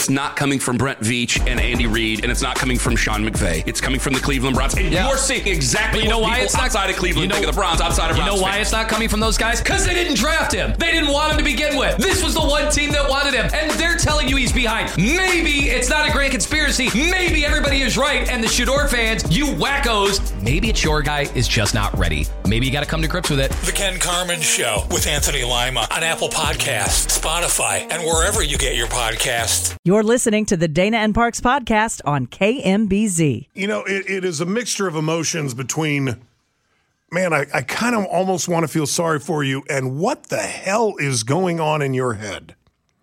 it's not coming from Brent Veach and Andy Reid, and it's not coming from Sean McVay. It's coming from the Cleveland Browns. And you're seeing exactly what people outside of Cleveland think of the Browns, outside of Browns. You know why it's not coming from those guys? Because they didn't draft him. They didn't want him to begin with. This was the one team that wanted him, and they're telling you he's behind. Maybe it's not a grand conspiracy. Maybe everybody is right, and the Shador fans, you wackos, maybe it's your guy is just not ready. Maybe you got to come to grips with it. The Ken Carman Show with Anthony Lima on Apple Podcasts, Spotify, and wherever you get your podcasts. You're listening to the Dana and Parks podcast on KMBZ. You know, it is a mixture of emotions between, man, I kind of almost want to feel sorry for you, and what the hell is going on in your head?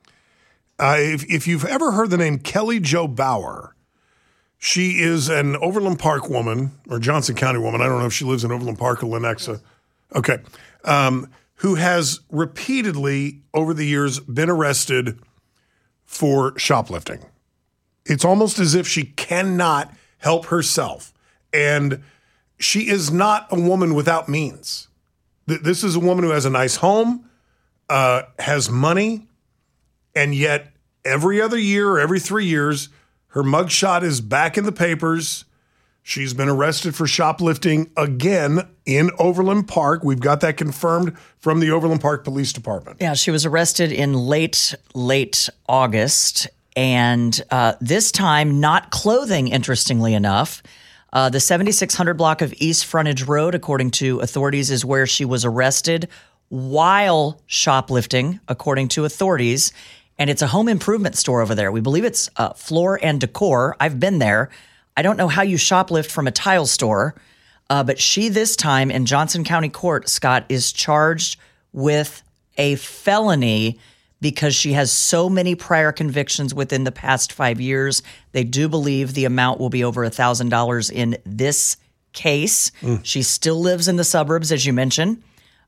If you've ever heard the name Kelly Jo Bauer, she is an Overland Park woman, or Johnson County woman. I don't know if she lives in Overland Park or Lenexa. Okay. Who has repeatedly over the years been arrested for shoplifting. It's almost as if she cannot help herself. And she is not a woman without means. This is a woman who has a nice home, has money, and yet every other year or every 3 years, her mugshot is back in the papers. She's been arrested for shoplifting again in Overland Park. We've got that confirmed from the Overland Park Police Department. Yeah, she was arrested in late August, and this time not clothing, interestingly enough. The 7600 block of East Frontage Road, according to authorities, is where she was arrested while shoplifting, according to authorities. And it's a home improvement store over there. We believe it's Floor and Decor. I've been there. I don't know how you shoplift from a tile store, but she this time in Johnson County Court, Scott, is charged with a felony because she has so many prior convictions within the past 5 years. They do believe the amount will be over $1,000 in this case. She still lives in the suburbs, as you mentioned.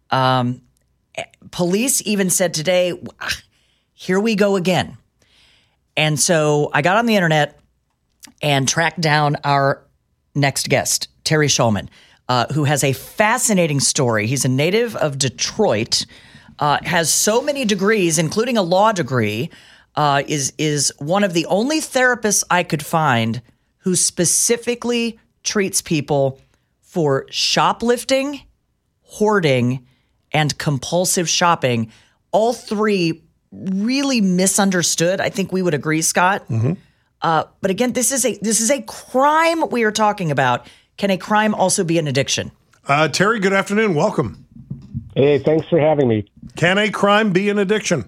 Police even said today, here we go again. And so I got on the internet and tracked down our next guest, Terry Shulman, who has a fascinating story. He's a native of Detroit, has so many degrees, including a law degree, is one of the only therapists I could find who specifically treats people for shoplifting, hoarding, and compulsive shopping. All three really misunderstood. I think we would agree, Scott. Mm-hmm. But again, this is a crime we are talking about. Can a crime also be an addiction? Terry, good afternoon. Welcome. Hey, thanks for having me. Can a crime be an addiction?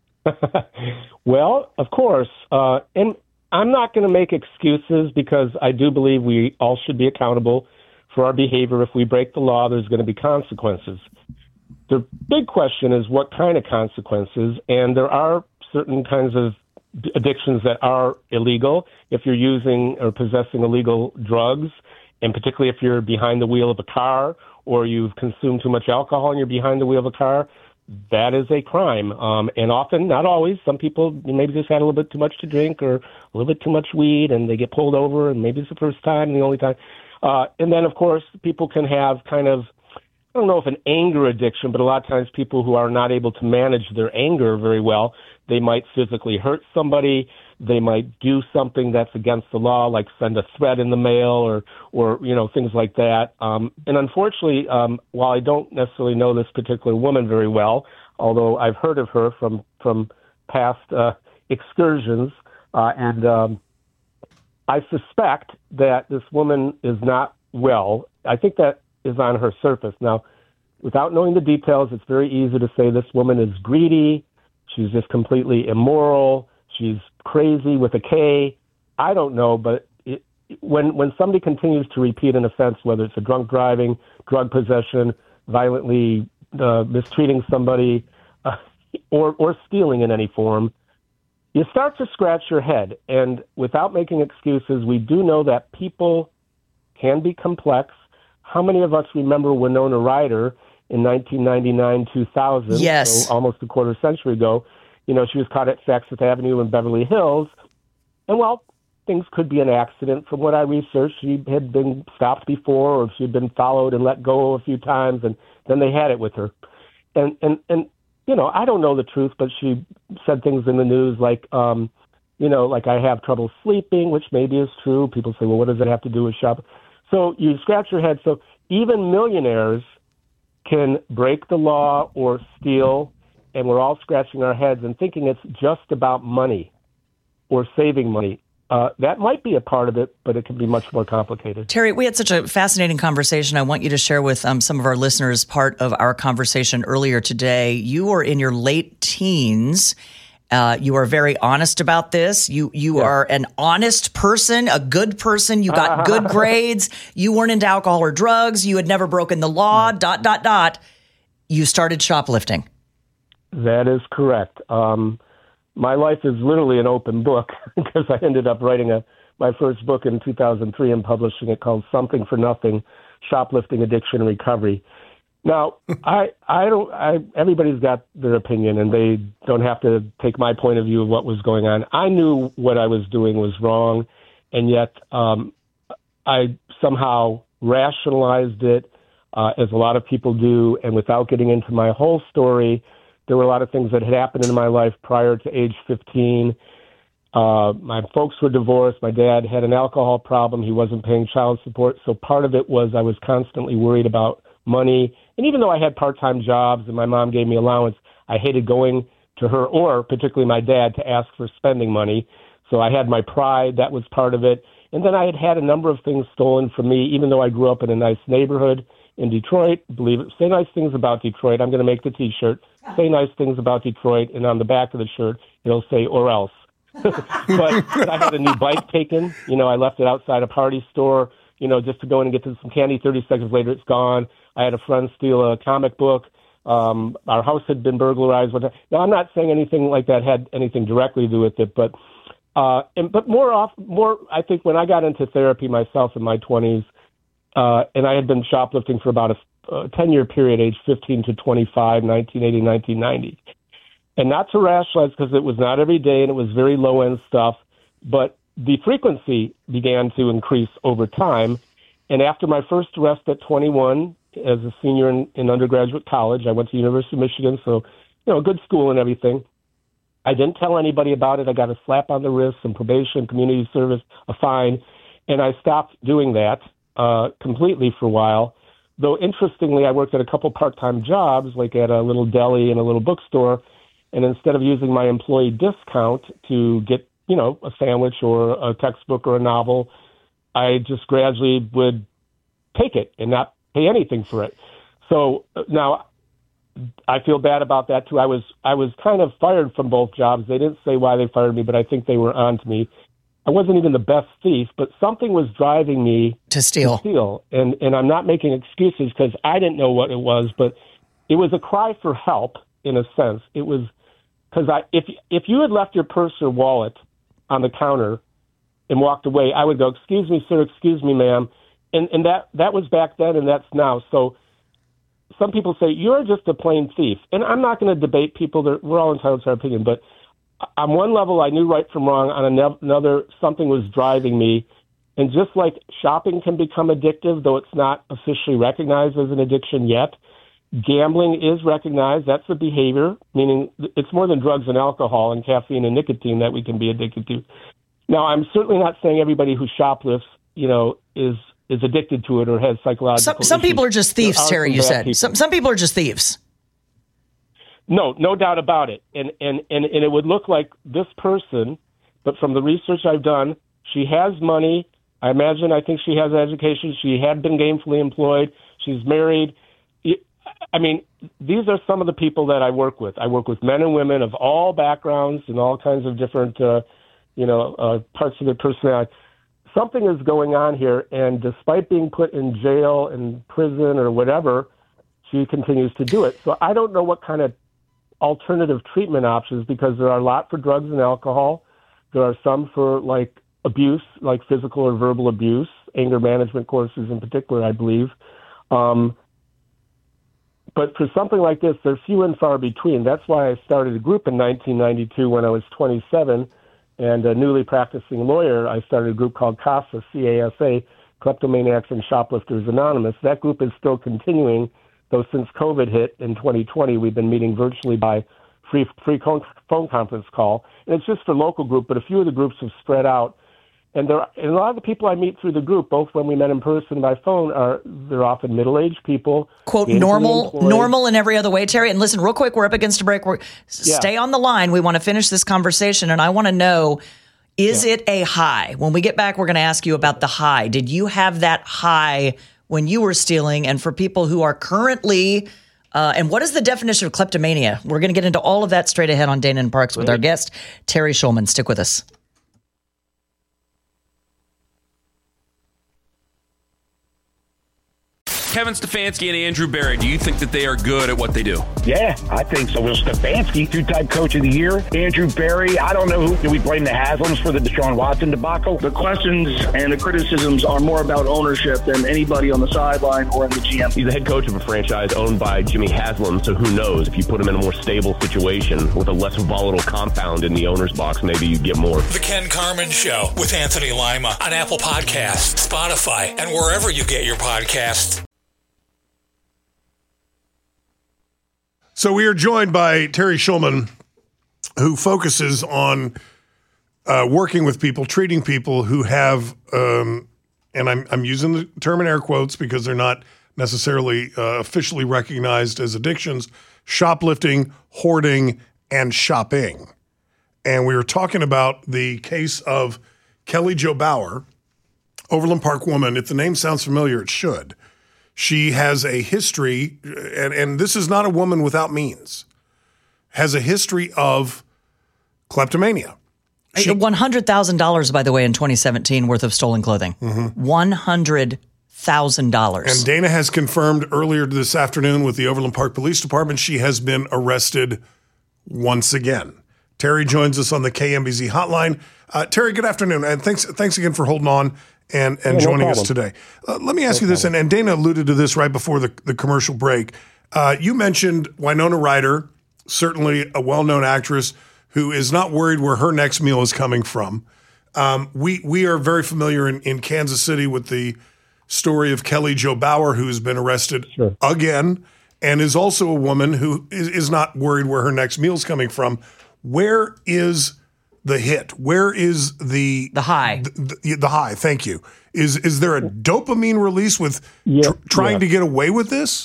Well, of course. And I'm not going to make excuses because I do believe we all should be accountable for our behavior. If we break the law, there's going to be consequences. The big question is what kind of consequences, and there are certain kinds of addictions that are illegal. If you're using or possessing illegal drugs, and particularly if you're behind the wheel of a car or you've consumed too much alcohol and you're behind the wheel of a car, that is a crime. And often, not always, some people maybe just had a little bit too much to drink or a little bit too much weed and they get pulled over and maybe it's the first time and the only time. And then, of course, people can have kind of, I don't know if an anger addiction, but a lot of times people who are not able to manage their anger very well, they might physically hurt somebody. They might do something that's against the law, like send a threat in the mail or things like that. And unfortunately, while I don't necessarily know this particular woman very well, although I've heard of her from past excursions, and I suspect that this woman is not well. I think that is on her surface. Now, without knowing the details, it's very easy to say this woman is greedy. She's just completely immoral. She's crazy with a K. I don't know, but when somebody continues to repeat an offense, whether it's a drunk driving, drug possession, violently mistreating somebody, or stealing in any form, you start to scratch your head. And without making excuses, we do know that people can be complex. How many of us remember Winona Ryder in 1999-2000? Yes. So almost a quarter century ago. She was caught at Saks Fifth Avenue in Beverly Hills. And, well, things could be an accident. From what I researched, she had been stopped before or she had been followed and let go a few times, and then they had it with her. And I don't know the truth, but she said things in the news like, like I have trouble sleeping, which maybe is true. People say, well, what does it have to do with shop? So you scratch your head. So even millionaires can break the law or steal, and we're all scratching our heads and thinking it's just about money or saving money. That might be a part of it, but it can be much more complicated. Terry, we had such a fascinating conversation. I want you to share with some of our listeners part of our conversation earlier today. You are in your late teens. You are very honest about this. You are an honest person, a good person. You got good grades. You weren't into alcohol or drugs. You had never broken the law, ... You started shoplifting. That is correct. My life is literally an open book because I ended up writing my first book in 2003 and publishing it called Something for Nothing: Shoplifting, Addiction, and Recovery. Now, everybody's got their opinion, and they don't have to take my point of view of what was going on. I knew what I was doing was wrong, and yet I somehow rationalized it, as a lot of people do, and without getting into my whole story, there were a lot of things that had happened in my life prior to age 15. My folks were divorced. My dad had an alcohol problem. He wasn't paying child support. So part of it was I was constantly worried about money. And even though I had part-time jobs and my mom gave me allowance, I hated going to her, or particularly my dad, to ask for spending money. So I had my pride. That was part of it. And then I had a number of things stolen from me, even though I grew up in a nice neighborhood in Detroit. Believe it. Say nice things about Detroit. I'm going to make the T-shirt. Say nice things about Detroit, and on the back of the shirt, it'll say "or else." but I had a new bike taken. I left it outside a party store, just to go in and get some candy. 30 seconds later, it's gone. I had a friend steal a comic book. Our house had been burglarized. Now, I'm not saying anything like that had anything directly to do with it, but more, I think when I got into therapy myself in my 20s, and I had been shoplifting for about a 10-year period, age 15 to 25, 1980, 1990. And not to rationalize, because it was not every day and it was very low-end stuff, but the frequency began to increase over time. And after my first arrest at 21, as a senior in undergraduate college, I went to University of Michigan, so, good school and everything. I didn't tell anybody about it. I got a slap on the wrist, some probation, community service, a fine, and I stopped doing that completely for a while. Though, interestingly, I worked at a couple part-time jobs, like at a little deli and a little bookstore, and instead of using my employee discount to get, a sandwich or a textbook or a novel, I just gradually would take it and not pay anything for it. So now I feel bad about that, too. I was kind of fired from both jobs. They didn't say why they fired me, but I think they were on to me. I wasn't even the best thief, but something was driving me to steal. And I'm not making excuses because I didn't know what it was, but it was a cry for help in a sense. It was because if you had left your purse or wallet on the counter and walked away, I would go, "Excuse me, sir, excuse me, ma'am." And that was back then, and that's now. So some people say, "You're just a plain thief." And I'm not going to debate people. We're all entitled to our opinion, but on one level, I knew right from wrong. On another, something was driving me. And just like shopping can become addictive, though it's not officially recognized as an addiction yet, gambling is recognized. That's a behavior, meaning it's more than drugs and alcohol and caffeine and nicotine that we can be addicted to. Now, I'm certainly not saying everybody who shoplifts, is addicted to it or has psychological Some issues. people are just thieves, Terry, you said. Some people are just thieves. No doubt about it. And it would look like this person, but from the research I've done, she has money. I think she has education. She had been gainfully employed. She's married. I mean, these are some of the people that I work with. I work with men and women of all backgrounds and all kinds of different, parts of their personality. Something is going on here, and despite being put in jail and prison or whatever, she continues to do it. So I don't know what kind of alternative treatment options, because there are a lot for drugs and alcohol. There are some for like abuse, like physical or verbal abuse, anger management courses in particular, I believe. But for something like this, they're few and far between. That's why I started a group in 1992 when I was 27, and a newly practicing lawyer. I started a group called CASA, C-A-S-A, Kleptomaniacs and Shoplifters Anonymous. That group is still continuing, though since COVID hit in 2020, we've been meeting virtually by free phone conference call. And it's just for local group, but a few of the groups have spread out. And a lot of the people I meet through the group, both when we met in person and by phone, they're often middle-aged people. Quote, normal in every other way, Terry. And listen, real quick, we're up against a break. Stay on the line. We want to finish this conversation, and I want to know, is it a high? When we get back, we're going to ask you about the high. Did you have that high when you were stealing? And for people who are currently, and what is the definition of kleptomania? We're going to get into all of that straight ahead on Dana and Parks with our guest, Terry Schulman. Stick with us. Kevin Stefanski and Andrew Berry, do you think that they are good at what they do? Yeah, I think so. Will Stefanski, two-time coach of the year. Andrew Berry, I don't know who. Do we blame the Haslams for the Deshaun Watson debacle? The questions and the criticisms are more about ownership than anybody on the sideline or in the GM. He's the head coach of a franchise owned by Jimmy Haslam, so who knows? If you put him in a more stable situation with a less volatile compound in the owner's box, maybe you get more. The Ken Carman Show with Anthony Lima on Apple Podcasts, Spotify, and wherever you get your podcasts. So we are joined by Terry Schulman, who focuses on working with people, treating people who have, and I'm using the term in air quotes because they're not necessarily officially recognized as addictions, shoplifting, hoarding, and shopping. And we were talking about the case of Kelly Jo Bauer, Overland Park woman. If the name sounds familiar, it should. She has a history, and this is not a woman without means, has a history of kleptomania. $100,000, by the way, in 2017 worth of stolen clothing. Mm-hmm. $100,000. And Dana has confirmed earlier this afternoon with the Overland Park Police Department, she has been arrested once again. Terry joins us on the KMBZ hotline. Terry, good afternoon, and thanks again for holding on and joining us today. Let me ask you this, and Dana alluded to this right before the commercial break. You mentioned Winona Ryder, certainly a well-known actress who is not worried where her next meal is coming from. We are very familiar in Kansas City with the story of Kelly Jo Bauer, who has been arrested again, and is also a woman who is not worried where her next meal is coming from. Where is the hit? Where is the high? The high. Thank you. Is there a dopamine release with trying to get away with this?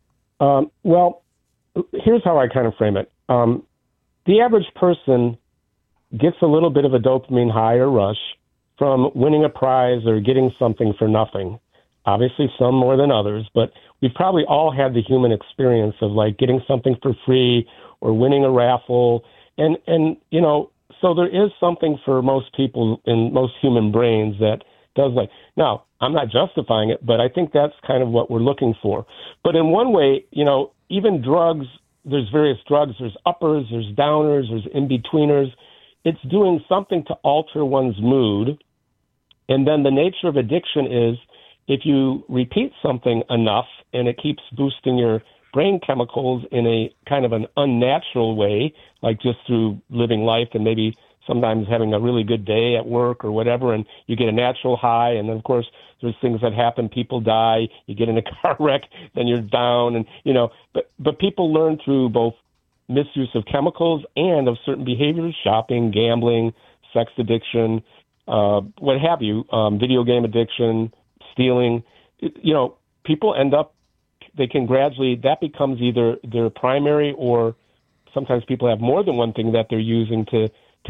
Well, here's how I kind of frame it. The average person gets a little bit of a dopamine high or rush from winning a prize or getting something for nothing. Obviously, some more than others, but we've probably all had the human experience of like getting something for free or winning a raffle, and you know. So there is something for most people in most human brains that does like. Now, I'm not justifying it, but I think that's kind of what we're looking for. But in one way, you know, even drugs, there's various drugs. There's uppers, there's downers, there's in-betweeners. It's doing something to alter one's mood. And then the nature of addiction is if you repeat something enough and it keeps boosting your brain chemicals in a kind of an unnatural way, like just through living life and maybe sometimes having a really good day at work or whatever, and you get a natural high. And then, of course, there's things that happen. People die. You get in a car wreck, then you're down. And, you know, but people learn through both misuse of chemicals and of certain behaviors, shopping, gambling, sex addiction, what have you, video game addiction, stealing. You know, people end up, they can gradually, that becomes either their primary or sometimes people have more than one thing that they're using to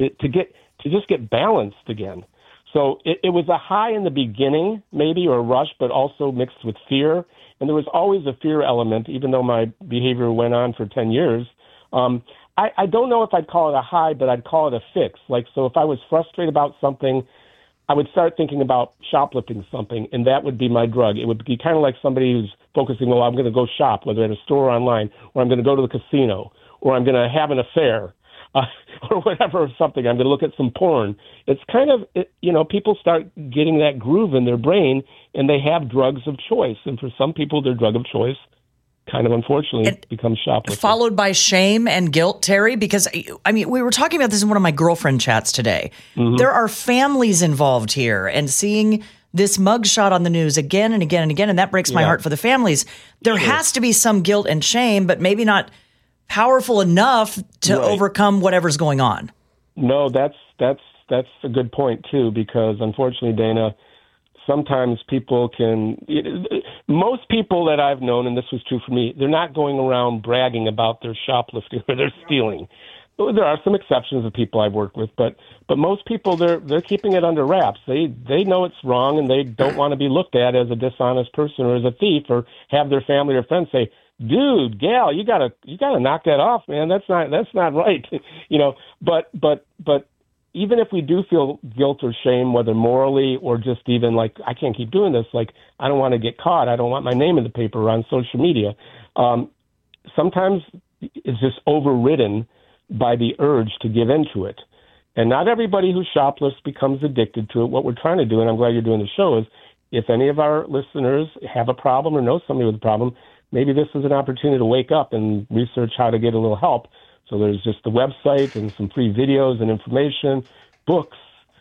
just get balanced again. So it was a high in the beginning, maybe, or a rush, but also mixed with fear. And there was always a fear element, even though my behavior went on for 10 years. I don't know if I'd call it a high, but I'd call it a fix. Like, so if I was frustrated about something, I would start thinking about shoplifting something, and that would be my drug. It would be kind of like somebody who's focusing, well, I'm going to go shop, whether at a store or online, or I'm going to go to the casino, or I'm going to have an affair, or whatever, or something. I'm going to look at some porn. It's kind of, you know, people start getting that groove in their brain, and they have drugs of choice. And for some people, their drug of choice kind of unfortunately becomes shoplifting. Followed by shame and guilt, Terry, because, I mean, we were talking about this in one of my girlfriend chats today. Mm-hmm. There are families involved here, and seeing this mugshot on the news again and again and again, and that breaks my heart for the families. There has to be some guilt and shame, but maybe not powerful enough to overcome whatever's going on. No, that's a good point too, because unfortunately, Dana, sometimes most people that I've known, and this was true for me, they're not going around bragging about their shoplifting or their stealing. There are some exceptions of people I've worked with, but most people, they're keeping it under wraps. They know it's wrong, and they don't want to be looked at as a dishonest person or as a thief, or have their family or friends say, "Dude, gal, you gotta knock that off, man. That's not right." But even if we do feel guilt or shame, whether morally or just even like, I can't keep doing this, like, I don't want to get caught, I don't want my name in the paper or on social media, sometimes it's just overridden by the urge to give into it. And not everybody who shoplifts becomes addicted to it. What we're trying to do, and I'm glad you're doing the show, is if any of our listeners have a problem or know somebody with a problem, maybe this is an opportunity to wake up and research how to get a little help. So there's just the website and some free videos and information, books.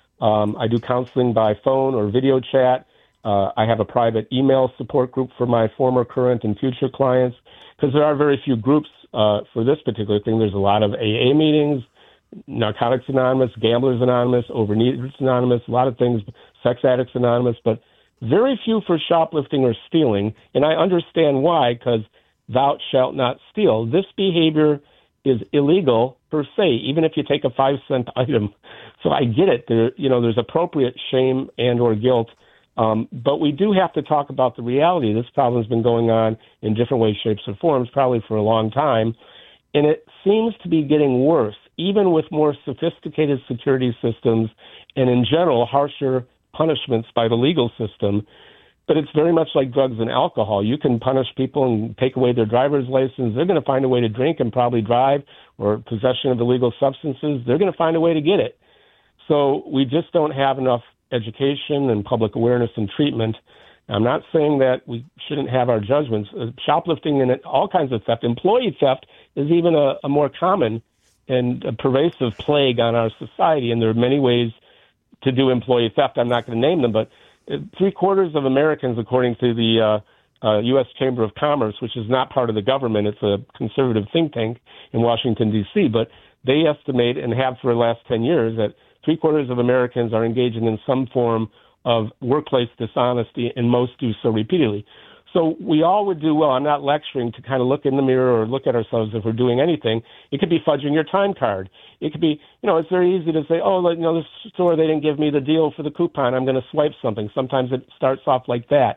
I do counseling by phone or video chat. I have a private email support group for my former, current, and future clients, because there are very few groups for this particular thing. There's a lot of AA meetings, Narcotics Anonymous, Gamblers Anonymous, Overeaters Anonymous, a lot of things, Sex Addicts Anonymous, but very few for shoplifting or stealing. And I understand why, because thou shalt not steal. This behavior is illegal per se, even if you take a 5-cent item. So I get it. There's appropriate shame and or guilt. But we do have to talk about the reality. This problem has been going on in different ways, shapes, or forms probably for a long time. And it seems to be getting worse, even with more sophisticated security systems and in general harsher punishments by the legal system. But it's very much like drugs and alcohol. You can punish people and take away their driver's license. They're going to find a way to drink and probably drive, or possession of illegal substances. They're going to find a way to get it. So we just don't have enough education and public awareness and treatment. I'm not saying that we shouldn't have our judgments. Shoplifting and all kinds of theft, employee theft, is even a more common and a pervasive plague on our society. And there are many ways to do employee theft. I'm not going to name them, but 3/4 of Americans, according to the U.S. Chamber of Commerce, which is not part of the government, it's a conservative think tank in Washington, D.C., but they estimate, and have for the last 10 years, that 3/4 of Americans are engaging in some form of workplace dishonesty, and most do so repeatedly. So we all would do well. I'm not lecturing to kind of look in the mirror or look at ourselves if we're doing anything. It could be fudging your time card. It could be, it's very easy to say, this store, they didn't give me the deal for the coupon, I'm going to swipe something. Sometimes it starts off like that.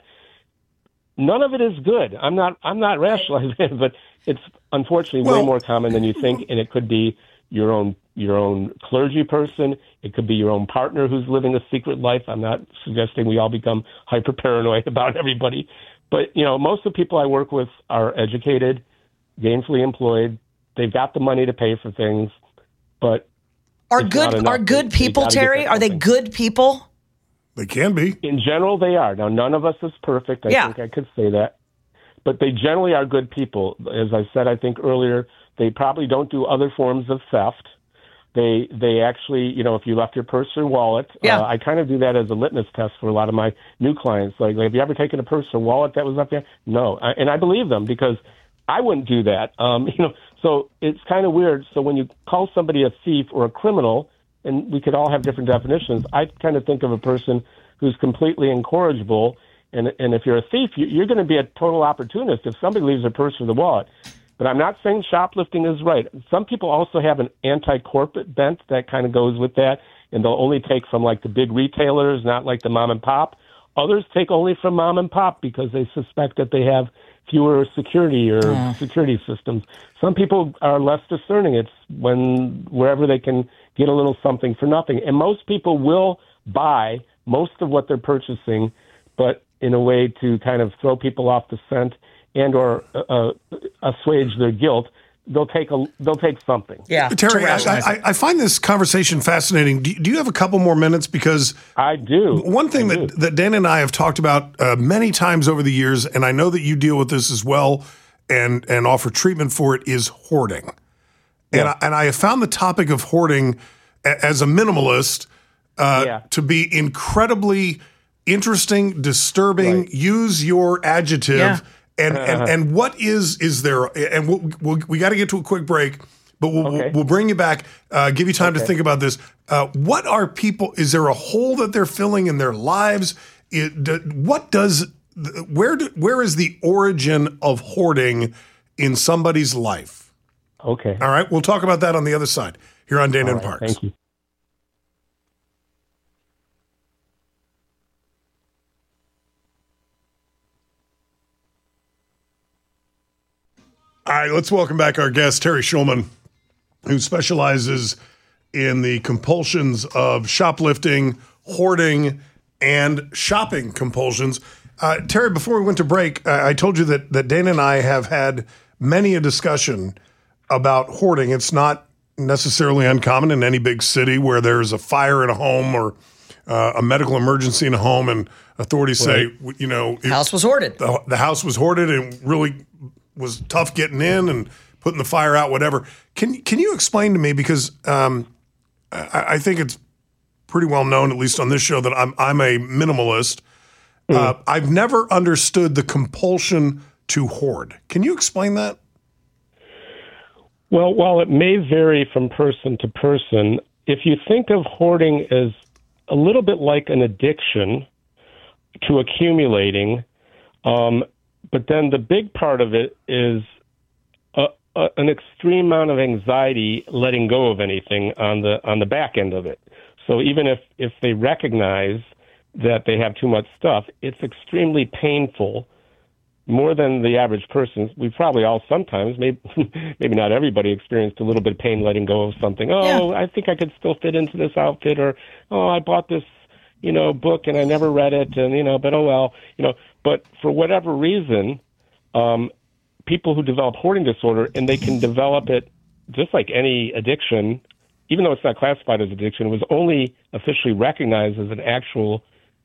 None of it is good. I'm not rationalizing it, but it's unfortunately way more common than you think, and it could be your own clergy person. It could be your own partner who's living a secret life. I'm not suggesting we all become hyper paranoid about everybody. But, most of the people I work with are educated, gainfully employed. They've got the money to pay for things, but are good people, Terry? Are they good people? They can be. In general, they are. Now, none of us is perfect. I think I could say that. But they generally are good people. As I said, I think earlier, they probably don't do other forms of theft. They actually, if you left your purse or wallet, I kind of do that as a litmus test for a lot of my new clients. Like, have you ever taken a purse or wallet that was left there? No. And I believe them, because I wouldn't do that. So it's kind of weird. So when you call somebody a thief or a criminal, and we could all have different definitions, I kind of think of a person who's completely incorrigible. And if you're a thief, you're going to be a total opportunist if somebody leaves their purse or the wallet. But I'm not saying shoplifting is right. Some people also have an anti-corporate bent that kind of goes with that, and they'll only take from like the big retailers, not like the mom and pop. Others take only from mom and pop because they suspect that they have fewer security or security systems. Some people are less discerning. It's wherever they can get a little something for nothing. And most people will buy most of what they're purchasing, but in a way to kind of throw people off the scent and or assuage their guilt. They'll take something. Yeah, Terry, I find this conversation fascinating. Do you have a couple more minutes? Because I do. One thing that Dana and I have talked about many times over the years, and I know that you deal with this as well, and offer treatment for it, is hoarding. Yeah. And I have found the topic of hoarding as a minimalist to be incredibly interesting, disturbing. Right. Use your adjective. Yeah. And what is there? And we got to get to a quick break, but we'll bring you back. Give you time to think about this. What are people? Is there a hole that they're filling in their lives? Where is the origin of hoarding in somebody's life? Okay. All right. We'll talk about that on the other side here on Dana and Parks. Thank you. All right, let's welcome back our guest, Terry Schulman, who specializes in the compulsions of shoplifting, hoarding, and shopping compulsions. Terry, before we went to break, I told you that Dana and I have had many a discussion about hoarding. It's not necessarily uncommon in any big city where there's a fire in a home or a medical emergency in a home, and authorities say, house was hoarded. The house was hoarded and really was tough getting in and putting the fire out, whatever. Can you explain to me, because I think it's pretty well known, at least on this show, that I'm a minimalist. I've never understood the compulsion to hoard. Can you explain that? Well, while it may vary from person to person, if you think of hoarding as a little bit like an addiction to accumulating, but then the big part of it is an extreme amount of anxiety letting go of anything on the back end of it. So even if they recognize that they have too much stuff, it's extremely painful, more than the average person. We probably all sometimes, maybe not everybody, experienced a little bit of pain letting go of something. I think I could still fit into this outfit, or I bought this book and I never read it, and but oh well, But for whatever reason, people who develop hoarding disorder, and they can develop it just like any addiction, even though it's not classified as addiction, it was only officially recognized as an actual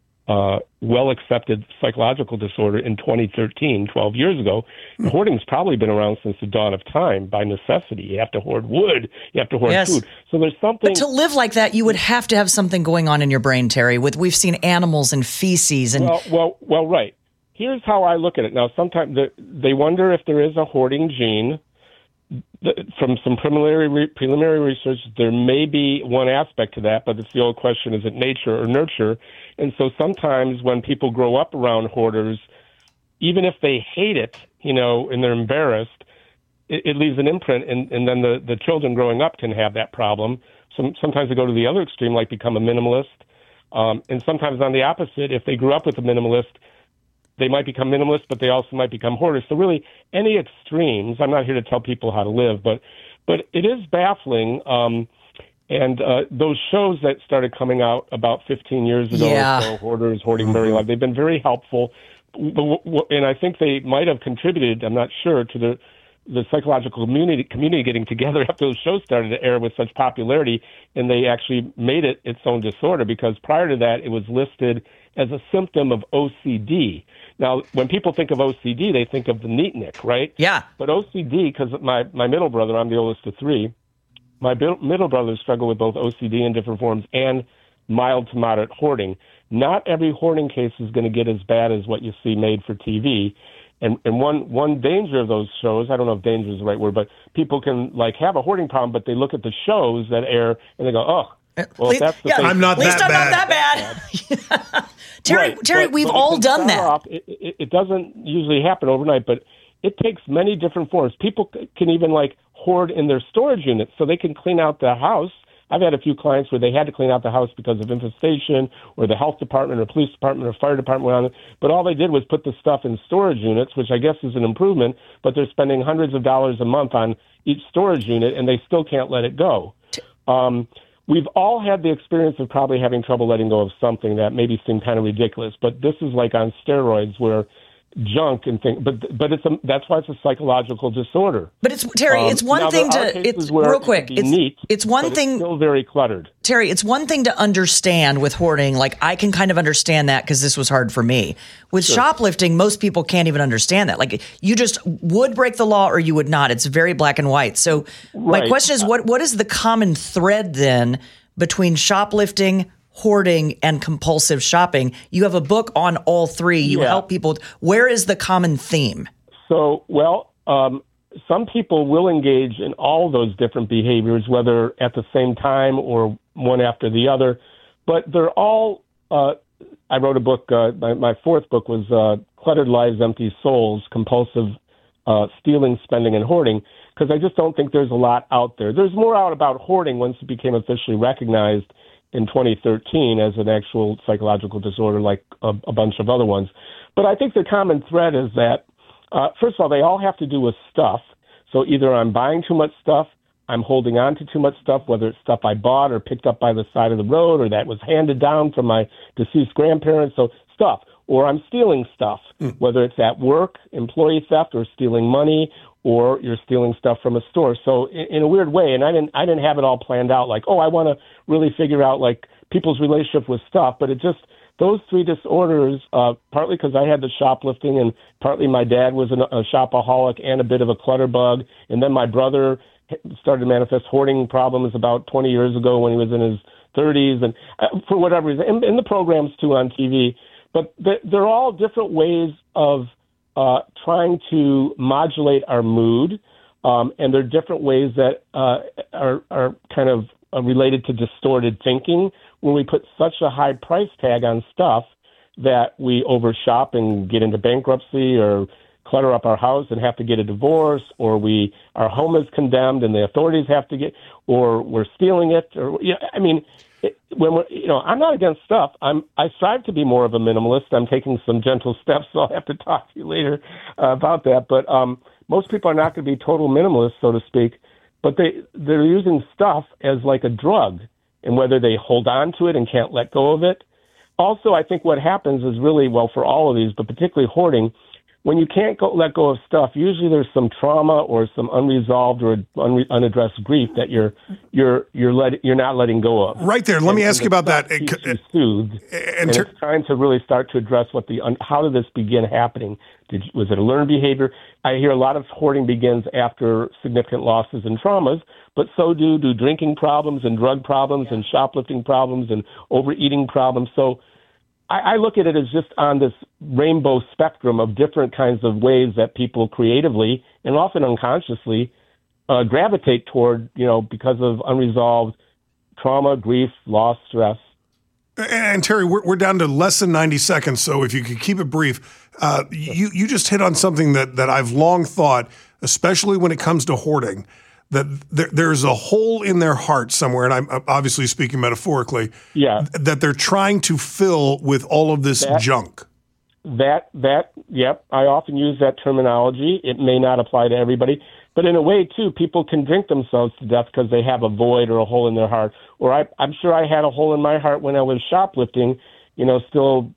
well-accepted psychological disorder in 2013, 12 years ago. Hoarding's probably been around since the dawn of time by necessity. You have to hoard wood. You have to hoard food. So there's something. But to live like that, you would have to have something going on in your brain, Terry. We've seen animals and feces and. Well, right. Here's how I look at it. Now, sometimes they wonder if there is a hoarding gene. From some preliminary research, there may be one aspect to that, but it's the old question, is it nature or nurture? And so sometimes when people grow up around hoarders, even if they hate it, and they're embarrassed, it leaves an imprint, and then the children growing up can have that problem. Sometimes they go to the other extreme, like become a minimalist. And sometimes on the opposite, if they grew up with a minimalist, they might become minimalists, but they also might become hoarders. So really, any extremes, I'm not here to tell people how to live, but it is baffling. And those shows that started coming out about 15 years ago, so Hoarders, Hoarding Very Live, they've been very helpful. And I think they might have contributed, I'm not sure, to the psychological community getting together after those shows started to air with such popularity, and they actually made it its own disorder, because prior to that, it was listed as a symptom of OCD. Now, when people think of OCD, they think of the Neatnik, right? Yeah. But OCD, because my middle brother, I'm the oldest of three, my middle brothers struggle with both OCD in different forms and mild to moderate hoarding. Not every hoarding case is going to get as bad as what you see made for TV. And one danger of those shows, I don't know if danger is the right word, but people can have a hoarding problem, but they look at the shows that air and they go, oh, well, that's the thing. I'm not that bad. Terry, we've all done that. It doesn't usually happen overnight, but it takes many different forms. People can even hoard in their storage units so they can clean out the house. I've had a few clients where they had to clean out the house because of infestation, or the health department or police department or fire department went on it. But all they did was put the stuff in storage units, which I guess is an improvement, but they're spending hundreds of dollars a month on each storage unit, and they still can't let it go. We've all had the experience of probably having trouble letting go of something that maybe seemed kind of ridiculous, but this is like on steroids, where junk and things, but that's why it's a psychological disorder. But it's Terry, it's one thing to it's real quick. It's one thing. It's still very cluttered. Terry, it's one thing to understand with hoarding. I can kind of understand that because this was hard for me. With shoplifting, most people can't even understand that. You just would break the law or you would not. It's very black and white. So my question is, what is the common thread then between shoplifting, hoarding, and compulsive shopping? You have a book on all three. You help people. Where is the common theme? So, some people will engage in all those different behaviors, whether at the same time or one after the other. But they're all, I wrote a book, my fourth book was Cluttered Lives, Empty Souls, Compulsive Stealing, Spending, and Hoarding, because I just don't think there's a lot out there. There's more out about hoarding once it became officially recognized in 2013 as an actual psychological disorder like a bunch of other ones. But I think the common thread is that, first of all, they all have to do with stuff. So either I'm buying too much stuff, I'm holding on to too much stuff, whether it's stuff I bought or picked up by the side of the road or that was handed down from my deceased grandparents. So stuff. Or I'm stealing stuff, whether it's at work, employee theft, or stealing money, or you're stealing stuff from a store. So in a weird way, and I didn't have it all planned out like, I want to really figure out like people's relationship with stuff, but it just, those three disorders, partly because I had the shoplifting and partly my dad was a shopaholic and a bit of a clutter bug. And then my brother started to manifest hoarding problems about 20 years ago when he was in his 30s and for whatever reason, in the programs too on TV. But they're all different ways of trying to modulate our mood, and they're different ways that are kind of related to distorted thinking, when we put such a high price tag on stuff that we overshop and get into bankruptcy or clutter up our house and have to get a divorce, or our home is condemned and the authorities have to get, or we're stealing it, or I'm not against stuff. I strive to be more of a minimalist. I'm taking some gentle steps, so I'll have to talk to you later about that. But most people are not going to be total minimalists, so to speak. But they're using stuff as like a drug, and whether they hold on to it and can't let go of it. Also, I think what happens is really, for all of these, but particularly hoarding, when you can't let go of stuff, usually there's some trauma or some unresolved or unaddressed grief that you're not letting go of. Right there. Let me ask you about that. Soothed, and it's trying to really start to address how did this begin happening? Was it a learned behavior? I hear a lot of hoarding begins after significant losses and traumas, but so do drinking problems and drug problems and shoplifting problems and overeating problems. So I look at it as just on this rainbow spectrum of different kinds of ways that people creatively and often unconsciously gravitate toward, because of unresolved trauma, grief, loss, stress. And Terry, we're down to less than 90 seconds, so if you could keep it brief. You just hit on something that I've long thought, especially when it comes to hoarding, that there's a hole in their heart somewhere, and I'm obviously speaking metaphorically, that they're trying to fill with all of this junk. Yep. I often use that terminology. It may not apply to everybody, but in a way, too, people can drink themselves to death because they have a void or a hole in their heart. Or I'm sure I had a hole in my heart when I was shoplifting, still,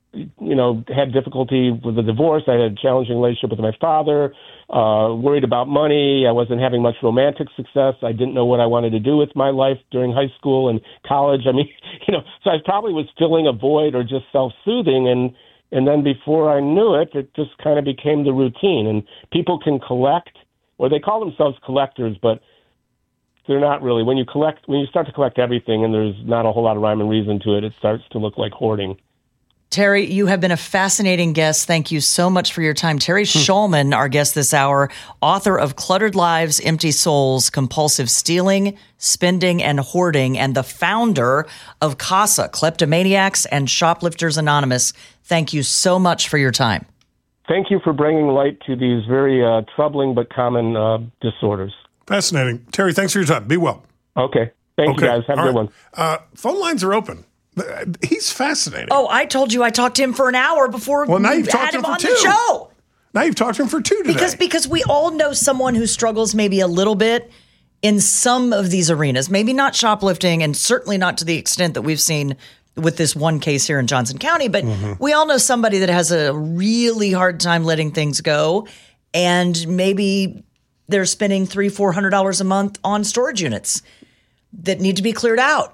had difficulty with the divorce. I had a challenging relationship with my father, worried about money. I wasn't having much romantic success. I didn't know what I wanted to do with my life during high school and college. I mean, so I probably was filling a void or just self-soothing. And then before I knew it, it just kind of became the routine. And people can collect, or they call themselves collectors, but they're not really. When you start to collect everything and there's not a whole lot of rhyme and reason to it, it starts to look like hoarding. Terry, you have been a fascinating guest. Thank you so much for your time. Terry Shulman, our guest this hour, author of Cluttered Lives, Empty Souls, Compulsive Stealing, Spending, and Hoarding, and the founder of CASA, Kleptomaniacs and Shoplifters Anonymous. Thank you so much for your time. Thank you for bringing light to these very troubling but common disorders. Fascinating. Terry, thanks for your time. Be well. Okay. Thank you, guys. Have a good one. Phone lines are open. He's fascinating. Oh, I told you I talked to him for an hour before now you've talked had to him him for on two. the show. Now you've talked to him for two today. Because we all know someone who struggles maybe a little bit in some of these arenas. Maybe not shoplifting, and certainly not to the extent that we've seen with this one case here in Johnson County. But we all know somebody that has a really hard time letting things go, and maybe they're spending $300-400 a month on storage units that need to be cleared out.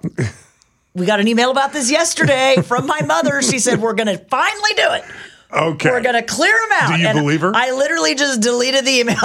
We got an email about this yesterday from my mother. She said, we're going to finally do it. Okay. We're going to clear them out. Do you believe her? I literally just deleted the email.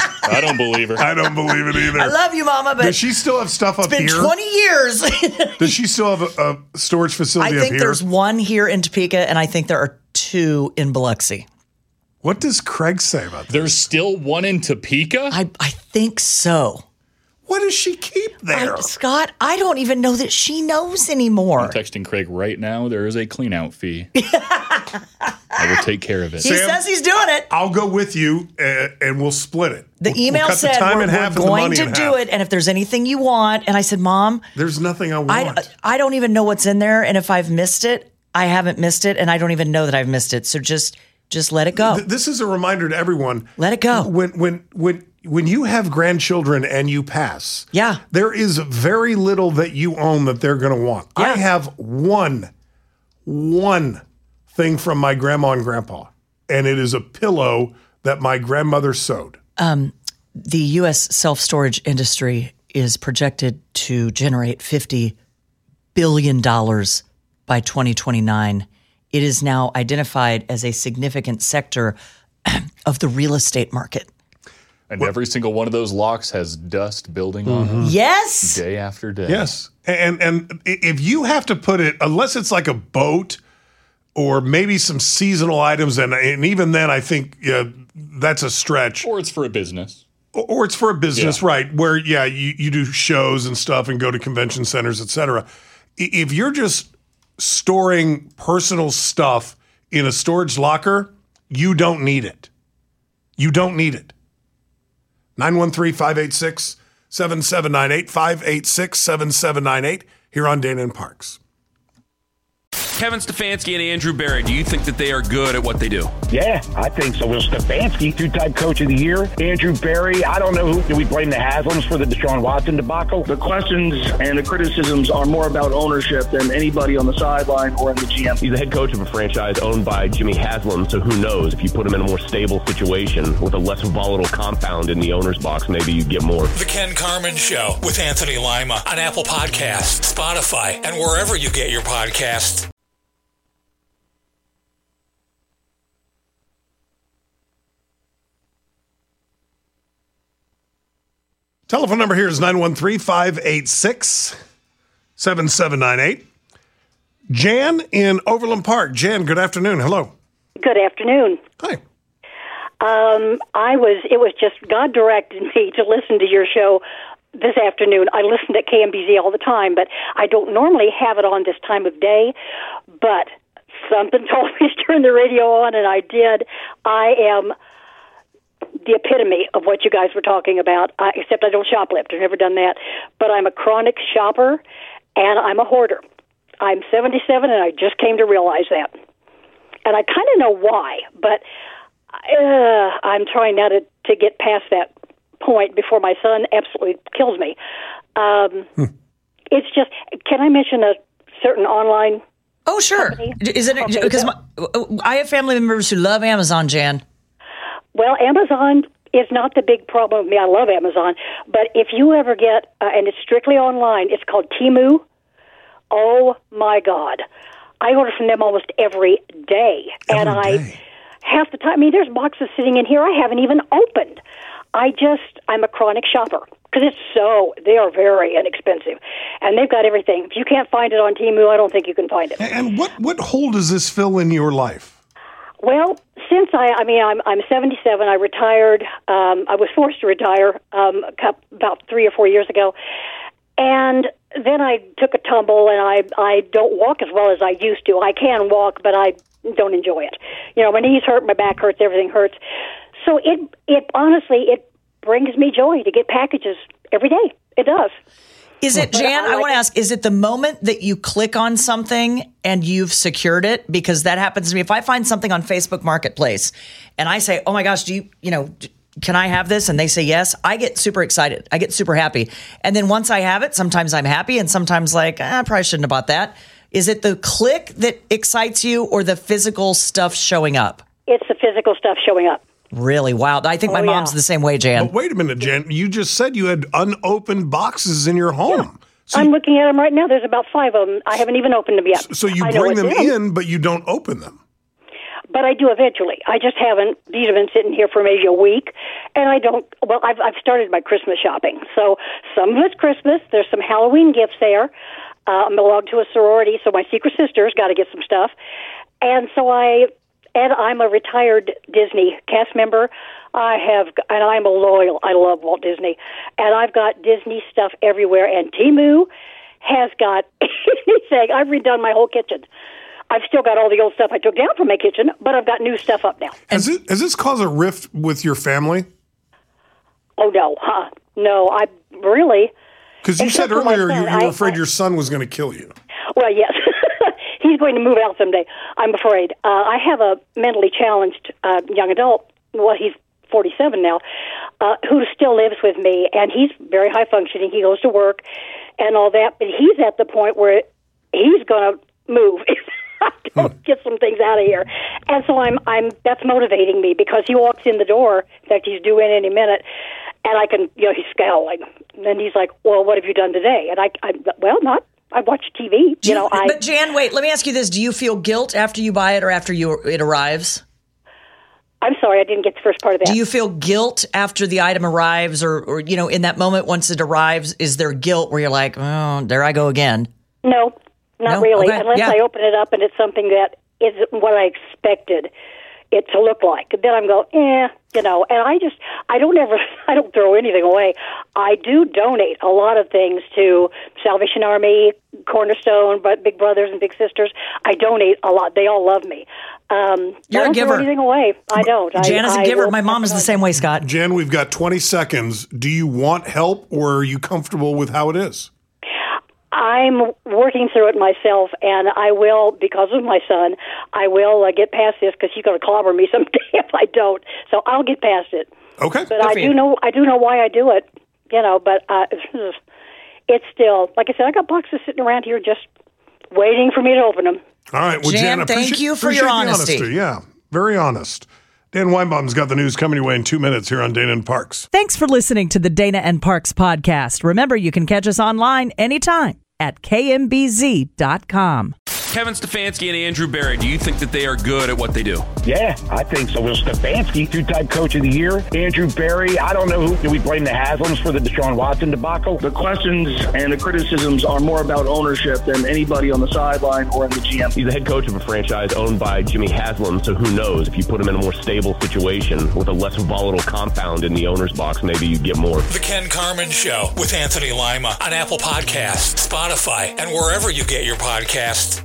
I don't believe her. I don't believe it either. I love you, Mama, but does she still have stuff up here? It's been 20 years. Does she still have a storage facility up here? I think there's one here in Topeka, and I think there are two in Biloxi. What does Craig say about that? There's still one in Topeka? I think so. What does she keep there? Scott, I don't even know that she knows anymore. I'm texting Craig right now. There is a clean-out fee. I will take care of it. He says he's doing it. I'll go with you, and we'll split it. The email we'll said we're going to do it, and if there's anything you want, and I said, Mom, there's nothing I want. I don't even know what's in there, and if I've missed it, I haven't missed it, and I don't even know that I've missed it. So just let it go. This is a reminder to everyone. Let it go. When you have grandchildren and you pass, there is very little that you own that they're going to want. Yeah. I have one thing from my grandma and grandpa, and it is a pillow that my grandmother sewed. The U.S. self-storage industry is projected to generate $50 billion by 2029. It is now identified as a significant sector of the real estate market. And every single one of those locks has dust building on them. Yes. Day after day. Yes. And if you have to put it, unless it's like a boat or maybe some seasonal items, and even then I think that's a stretch. Or it's for a business. Or it's for a business, right, where, you do shows and stuff and go to convention centers, et cetera. If you're just storing personal stuff in a storage locker, you don't need it. You don't need it. 913-586-7798, 586-7798, here on Dana and Parks. Kevin Stefanski and Andrew Berry, do you think that they are good at what they do? Yeah, I think so. Will Stefanski, two-time coach of the year. Andrew Berry, I don't know who. Do we blame the Haslams for the Deshaun Watson debacle? The questions and the criticisms are more about ownership than anybody on the sideline or in the GM. He's the head coach of a franchise owned by Jimmy Haslam, so who knows? If you put him in a more stable situation with a less volatile compound in the owner's box, maybe you get more. The Ken Carman Show with Anthony Lima on Apple Podcasts, Spotify, and wherever you get your podcasts. Telephone number here is 913-586-7798. Jan in Overland Park. Jan, good afternoon. Hello. Good afternoon. Hi. It was just God directed me to listen to your show this afternoon. I listen to KMBZ all the time, but I don't normally have it on this time of day. But something told me to turn the radio on, and I did. I am the epitome of what you guys were talking about, except I don't shoplift. I've never done that. But I'm a chronic shopper, and I'm a hoarder. I'm 77, and I just came to realize that. And I kind of know why, but I'm trying now to get past that point before my son absolutely kills me. It's just, can I mention a certain online Oh, sure. company? Is it because I have family members who love Amazon, Jan? Well, Amazon is not the big problem with me. I love Amazon. But if you ever get, and it's strictly online, it's called Temu. Oh, my God. I order from them almost every day. Half the time, there's boxes sitting in here I haven't even opened. I'm a chronic shopper because they are very inexpensive. And they've got everything. If you can't find it on Temu, I don't think you can find it. And what hole does this fill in your life? Well, since I'm 77, I retired. I was forced to retire about 3 or 4 years ago. And then I took a tumble, and I don't walk as well as I used to. I can walk, but I don't enjoy it. My knees hurt, my back hurts, everything hurts. So it honestly, it brings me joy to get packages every day. It does. Is it, Jan, I want to ask, is it the moment that you click on something and you've secured it? Because that happens to me. If I find something on Facebook Marketplace and I say, oh my gosh, can I have this? And they say yes, I get super excited. I get super happy. And then once I have it, sometimes I'm happy and sometimes I probably shouldn't have bought that. Is it the click that excites you or the physical stuff showing up? It's the physical stuff showing up. Really? Wow. I think my mom's the same way, Jan. But wait a minute, Jan. You just said you had unopened boxes in your home. Yeah. So I'm looking at them right now. There's about 5 of them. I haven't even opened them yet. So you bring them in, but you don't open them. But I do eventually. I just haven't. These have been sitting here for maybe a week, and I don't. Well, I've started my Christmas shopping. So some of it's Christmas. There's some Halloween gifts there. I belong to a sorority, so my secret sister's got to get some stuff. And so I and I'm a retired Disney cast member. And I'm I love Walt Disney, and I've got Disney stuff everywhere, and Temu has got anything. I've redone my whole kitchen. I've still got all the old stuff I took down from my kitchen, but I've got new stuff up now. Has this caused a rift with your family? Oh, no. No, I really... Because you said earlier you were afraid your son was going to kill you. Well, yes. He's going to move out someday, I'm afraid. I have a mentally challenged young adult. Well, he's 47 now, who still lives with me, and he's very high functioning. He goes to work and all that, but he's at the point where he's going to move if I don't get some things out of here. And so that's motivating me, because he walks in the door. In fact, he's due in any minute, and I can, he's scowling. And he's like, well, what have you done today? And I watch TV. But Jan, wait, let me ask you this. Do you feel guilt after you buy it or after it arrives? I'm sorry, I didn't get the first part of that. Do you feel guilt after the item arrives, or in that moment once it arrives, is there guilt where you're like, oh, there I go again? No, not really. Okay. Unless I open it up and it's something that isn't what I expected it to look like. Then I'm going, and I don't throw anything away. I do donate a lot of things to Salvation Army, Cornerstone, but Big Brothers and Big Sisters. I donate a lot. They all love me. You're a giver. Throw anything away. I don't. Jan is a giver. My mom is the same way, Scott. Jan, we've got 20 seconds. Do you want help, or are you comfortable with how it is? I'm working through it myself, and I will, because of my son, I will get past this, because he's going to clobber me someday if I don't. So I'll get past it. Okay. But I do know why I do it, but it's still, like I said, I got boxes sitting around here just waiting for me to open them. All right. Well, Jan, thank you for your honesty. Yeah, very honest. Dan Weinbaum's got the news coming your way in 2 minutes here on Dana and Parks. Thanks for listening to the Dana and Parks podcast. Remember, you can catch us online anytime at kmbz.com. Kevin Stefanski and Andrew Berry, do you think that they are good at what they do? Yeah, I think so. Will Stefanski, two-time coach of the year. Andrew Berry, I don't know who. Do we blame the Haslams for the Deshaun Watson debacle? The questions and the criticisms are more about ownership than anybody on the sideline or in the GM. He's the head coach of a franchise owned by Jimmy Haslam, so who knows? If you put him in a more stable situation with a less volatile compound in the owner's box, maybe you get more. The Ken Carman Show with Anthony Lima on Apple Podcasts, Spotify, and wherever you get your podcasts.